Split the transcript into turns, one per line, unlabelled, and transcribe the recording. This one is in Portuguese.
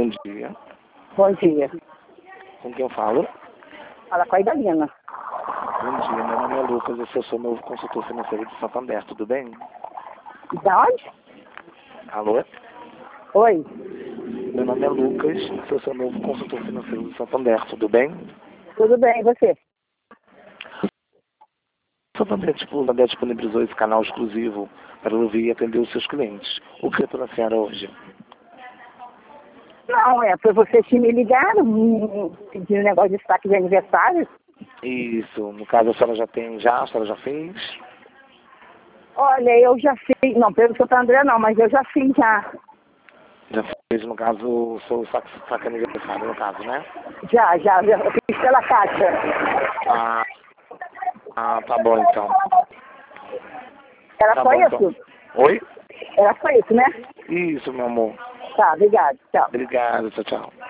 Bom dia.
Bom dia.
Com quem eu falo?
Fala com a Idalina.
Bom dia, meu nome é Lucas, eu sou novo consultor financeiro de Santander, tudo bem?
Da onde?
Alô?
Oi.
Meu nome é Lucas, eu sou novo consultor financeiro de Santander, tudo bem?
Tudo bem, e você?
Santander disponibilizou esse canal exclusivo para ouvir e atender os seus clientes. O que é para a senhora hoje?
Não, foi vocês que me ligaram, pedindo negócio de destaque de aniversário.
Isso, no caso a senhora a senhora já fez?
Olha, eu já fiz, não, pelo seu André não, mas eu já fiz já.
Já fez, no caso, o seu saque aniversário, no caso, né?
Já, eu fiz pela Caixa.
Tá bom então.
Era
Tá
só
bom,
isso?
então. Oi?
Era só isso, né?
Isso, meu amor.
Tá, obrigado, tchau.
Obrigado, tchau, tchau.